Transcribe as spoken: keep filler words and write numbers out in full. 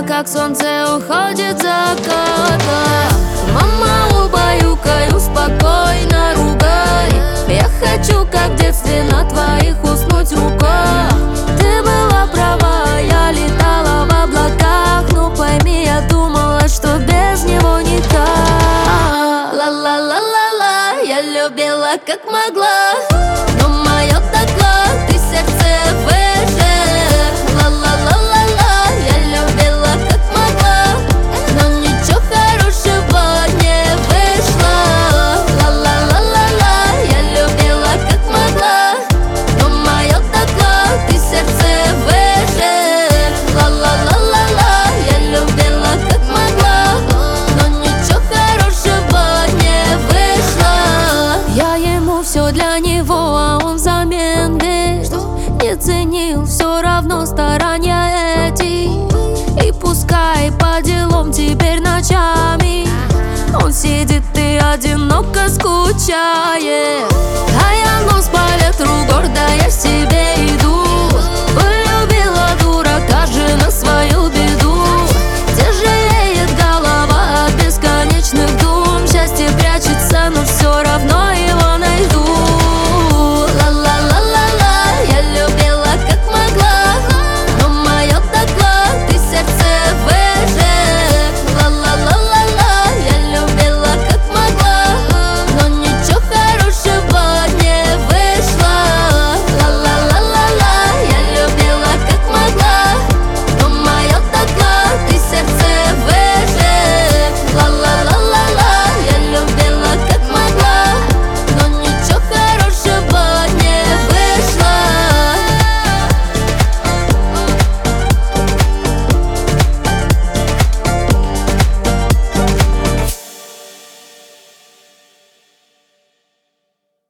Прямо как солнце уходит заката. Мама, убаюкай, успокойно ругай. Я хочу, как в детстве, на твоих уснуть руках. Ты была права, я летала в облаках. Ну пойми, я думала, что без него никак. Ла-ла-ла-ла-ла, я любила как могла, но мое дотло, ты сердце выжег. Ла-ла-ла-ла-ла, я любила как могла, но ничего хорошего не вышло. Ла-ла-ла-ла-ла, я любила как могла, но мое дотло, ты сердце выжег. Ла-ла-ла-ла-ла, я любила как могла, но ничего хорошего не вышло. Я ему все для него, а он взамен ведь не ценил все равно старания эти. И пускай по делам теперь ночами он сидит и одиноко скучает, а я нос по ветру, гордая в себе